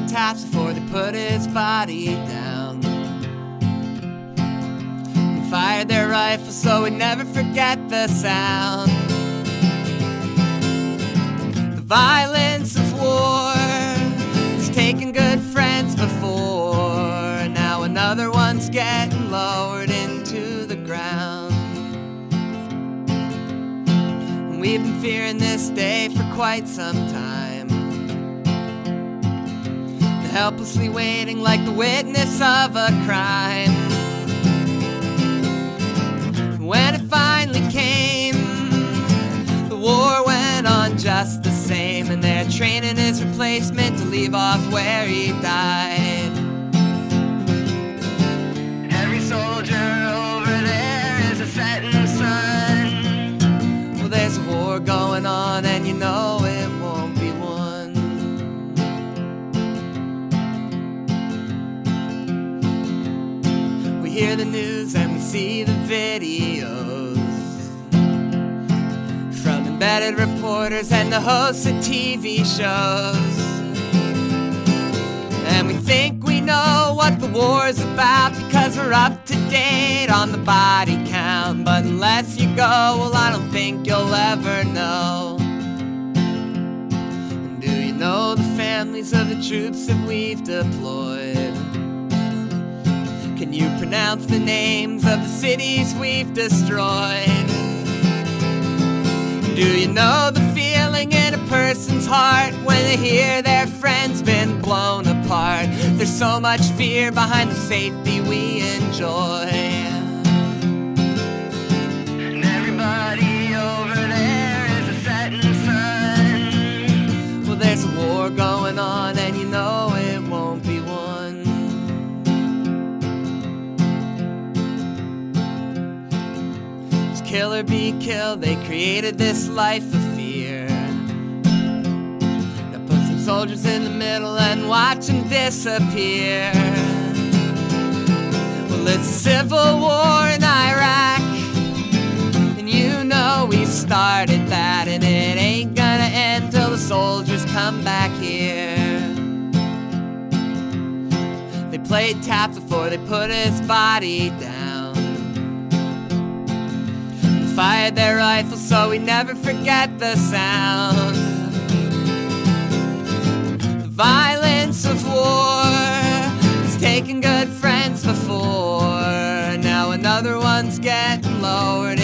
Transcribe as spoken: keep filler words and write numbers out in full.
played taps before they put his body down. And fired their rifles so we'd never forget the sound. The violence of war has taken good friends before. Now another one's getting lowered into the ground. And we've been fearing this day for quite some time, helplessly waiting like the witness of a crime. When it finally came, the war went on just the same, and they're training his replacement to leave off where he died. Every soldier over there is a setting sun. Well, there's a war going on and you know it won't be won. We hear the news and we see the videos from embedded reporters and the hosts of T V shows. And we think we know what the war's about because we're up to date on the body count. But unless you go, well, I don't think you'll ever know. And do you know the families of the troops that we've deployed? Can you pronounce the names of the cities we've destroyed? Do you know the feeling in a person's heart when they hear their friend's been blown apart? There's so much fear behind the safety we enjoy. And everybody over there is a setting sun. Well, there's a war going on and you know it won't be won. Kill or be killed, they created this life of fear. Now put some soldiers in the middle and watch them disappear. Well, it's a civil war in Iraq, and you know we started that, and it ain't gonna end till the soldiers come back here. They played taps before they put his body down, fired their rifles so we never forget the sound. The violence of war has taken good friends before. Now another one's getting lowered